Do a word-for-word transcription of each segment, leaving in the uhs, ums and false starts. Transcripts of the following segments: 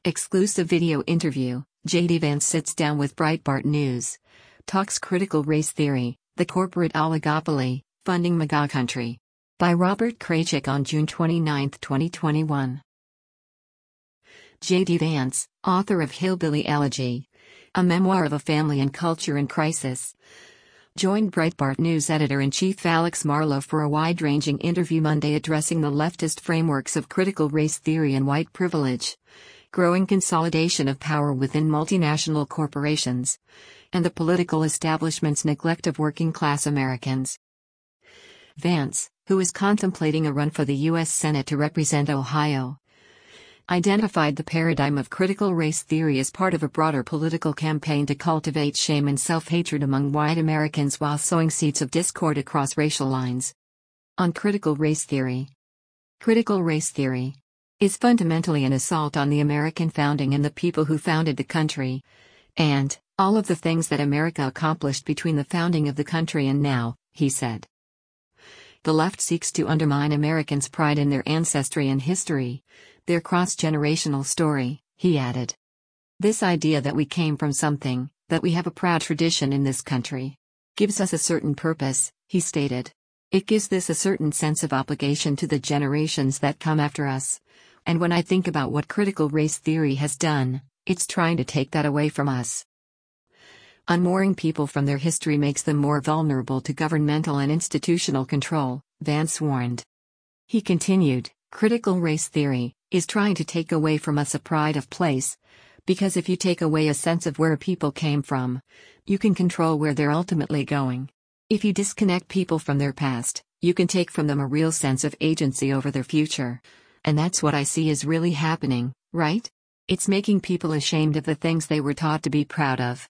Exclusive video interview, J D Vance sits down with Breitbart News. Talks critical race theory, the corporate oligopoly, funding MAGA country. By Robert Kraychik on June twenty-ninth, twenty twenty-one. J D Vance, author of Hillbilly Elegy, a memoir of a family and culture in crisis, joined Breitbart News editor-in-chief Alex Marlow for a wide-ranging interview Monday addressing the leftist frameworks of critical race theory and white privilege, growing consolidation of power within multinational corporations, and the political establishment's neglect of working-class Americans. Vance, who is contemplating a run for the U S Senate to represent Ohio, identified the paradigm of critical race theory as part of a broader political campaign to cultivate shame and self-hatred among white Americans while sowing seeds of discord across racial lines. On critical race theory. Critical race theory is fundamentally an assault on the American founding and the people who founded the country, and all of the things that America accomplished between the founding of the country and now, he said. The left seeks to undermine Americans' pride in their ancestry and history, their cross-generational story, he added. This idea that we came from something, that we have a proud tradition in this country, gives us a certain purpose, he stated. It gives this a certain sense of obligation to the generations that come after us. And when I think about what critical race theory has done, it's trying to take that away from us. Unmooring people from their history makes them more vulnerable to governmental and institutional control, Vance warned. He continued, critical race theory is trying to take away from us a pride of place, because if you take away a sense of where people came from, you can control where they're ultimately going. If you disconnect people from their past, you can take from them a real sense of agency over their future. And that's what I see is really happening, right? It's making people ashamed of the things they were taught to be proud of.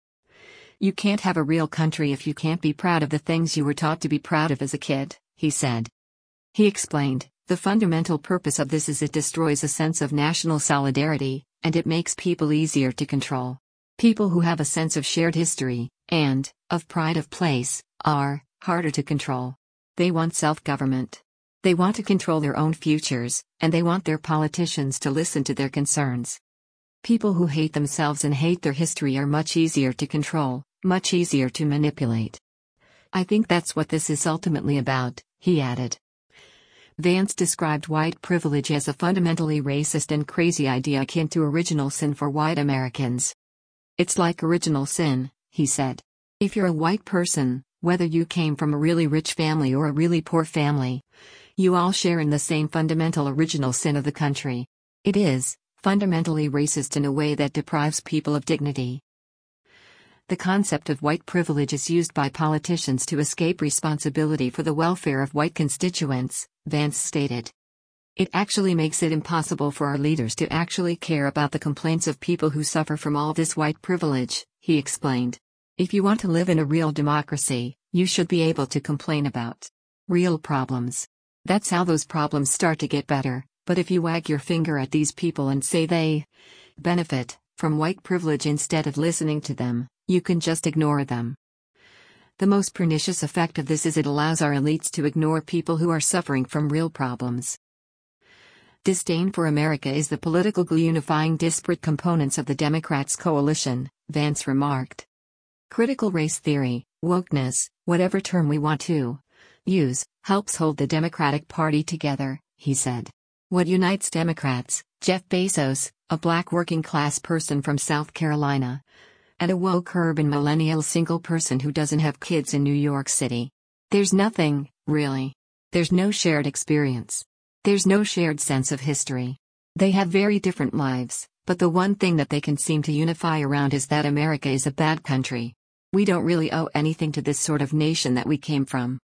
You can't have a real country if you can't be proud of the things you were taught to be proud of as a kid, he said. He explained, the fundamental purpose of this is it destroys a sense of national solidarity, and it makes people easier to control. People who have a sense of shared history, and, of pride of place, are harder to control. They want self-government. They want to control their own futures, and they want their politicians to listen to their concerns. People who hate themselves and hate their history are much easier to control, much easier to manipulate. I think that's what this is ultimately about, he added. Vance described white privilege as a fundamentally racist and crazy idea akin to original sin for white Americans. It's like original sin, he said. If you're a white person, whether you came from a really rich family or a really poor family, you all share in the same fundamental original sin of the country. It is fundamentally racist in a way that deprives people of dignity. The concept of white privilege is used by politicians to escape responsibility for the welfare of white constituents, Vance stated. It actually makes it impossible for our leaders to actually care about the complaints of people who suffer from all this white privilege, he explained. If you want to live in a real democracy, you should be able to complain about real problems. That's how those problems start to get better, but if you wag your finger at these people and say they benefit from white privilege instead of listening to them, you can just ignore them. The most pernicious effect of this is it allows our elites to ignore people who are suffering from real problems. Disdain for America is the political glue unifying disparate components of the Democrats' coalition, Vance remarked. Critical race theory, wokeness, whatever term we want to use, helps hold the Democratic Party together, he said. What unites Democrats, Jeff Bezos, a black working-class person from South Carolina, and a woke urban millennial single person who doesn't have kids in New York City? There's nothing, really. There's no shared experience. There's no shared sense of history. They have very different lives, but the one thing that they can seem to unify around is that America is a bad country. We don't really owe anything to this sort of nation that we came from.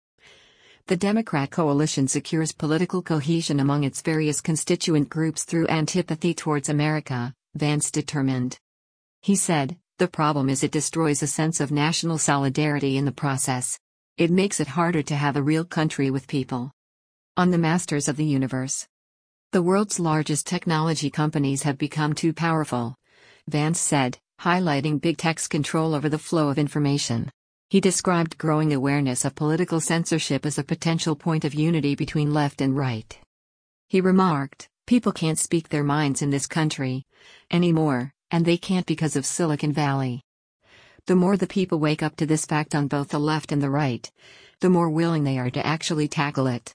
The Democrat coalition secures political cohesion among its various constituent groups through antipathy towards America, Vance determined. He said, the problem is it destroys a sense of national solidarity in the process. It makes it harder to have a real country with people. On the masters of the universe. The world's largest technology companies have become too powerful, Vance said, highlighting big tech's control over the flow of information. He described growing awareness of political censorship as a potential point of unity between left and right. He remarked, People can't speak their minds in this country anymore, and they can't because of Silicon Valley. The more the people wake up to this fact on both the left and the right, the more willing they are to actually tackle it.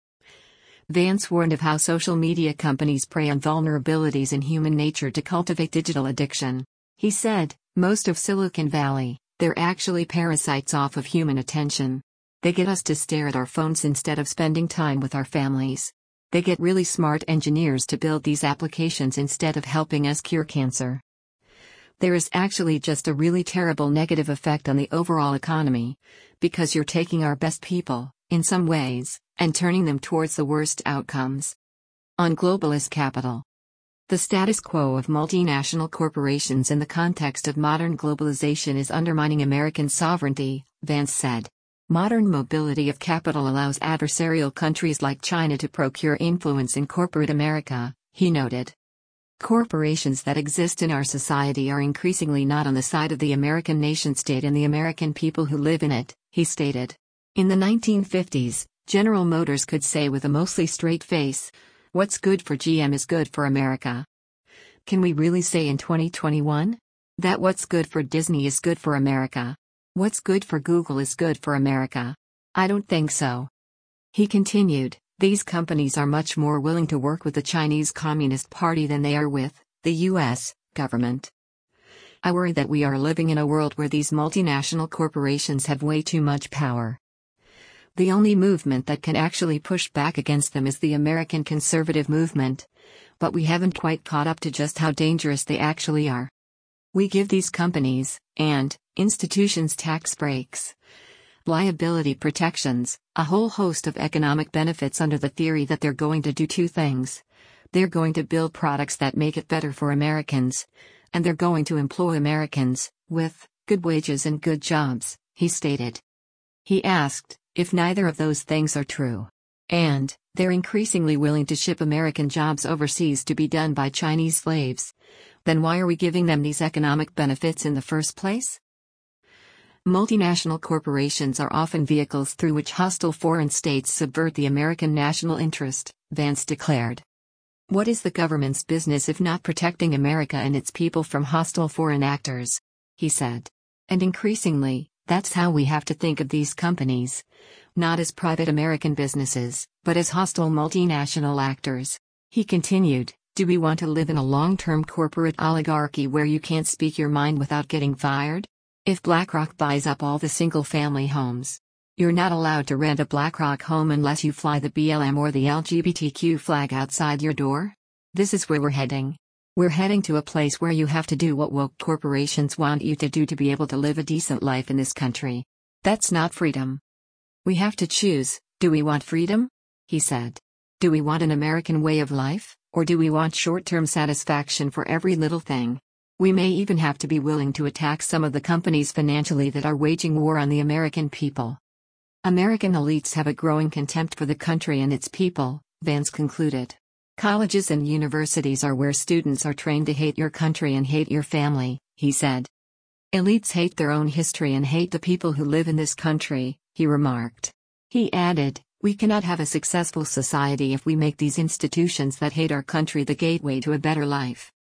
Vance warned of how social media companies prey on vulnerabilities in human nature to cultivate digital addiction. He said, most of Silicon Valley, they're actually parasites off of human attention. They get us to stare at our phones instead of spending time with our families. They get really smart engineers to build these applications instead of helping us cure cancer. There is actually just a really terrible negative effect on the overall economy, because you're taking our best people, in some ways, and turning them towards the worst outcomes. On globalist capital. The status quo of multinational corporations in the context of modern globalization is undermining American sovereignty, Vance said. Modern mobility of capital allows adversarial countries like China to procure influence in corporate America, he noted. Corporations that exist in our society are increasingly not on the side of the American nation-state and the American people who live in it, he stated. In the nineteen fifties, General Motors could say with a mostly straight face, "What's good for G M is good for America." Can we really say in twenty twenty-one? That what's good for Disney is good for America? What's good for Google is good for America? I don't think so. He continued, these companies are much more willing to work with the Chinese Communist Party than they are with the U S government. I worry that we are living in a world where these multinational corporations have way too much power. The only movement that can actually push back against them is the American conservative movement, but we haven't quite caught up to just how dangerous they actually are. We give these companies and institutions tax breaks, liability protections, a whole host of economic benefits under the theory that they're going to do two things. They're going to build products that make it better for Americans, and they're going to employ Americans with good wages and good jobs, he stated. He asked, if neither of those things are true, and they're increasingly willing to ship American jobs overseas to be done by Chinese slaves, then why are we giving them these economic benefits in the first place? Multinational corporations are often vehicles through which hostile foreign states subvert the American national interest, Vance declared. What is the government's business if not protecting America and its people from hostile foreign actors? He said. And increasingly, that's how we have to think of these companies. Not as private American businesses, but as hostile multinational actors. He continued, do we want to live in a long-term corporate oligarchy where you can't speak your mind without getting fired? If BlackRock buys up all the single-family homes, you're not allowed to rent a BlackRock home unless you fly the B L M or the L G B T Q flag outside your door? This is where we're heading. We're heading to a place where you have to do what woke corporations want you to do to be able to live a decent life in this country. That's not freedom. We have to choose, do we want freedom? He said. Do we want an American way of life, or do we want short-term satisfaction for every little thing? We may even have to be willing to attack some of the companies financially that are waging war on the American people. American elites have a growing contempt for the country and its people, Vance concluded. Colleges and universities are where students are trained to hate your country and hate your family, he said. Elites hate their own history and hate the people who live in this country, he remarked. He added, we cannot have a successful society if we make these institutions that hate our country the gateway to a better life.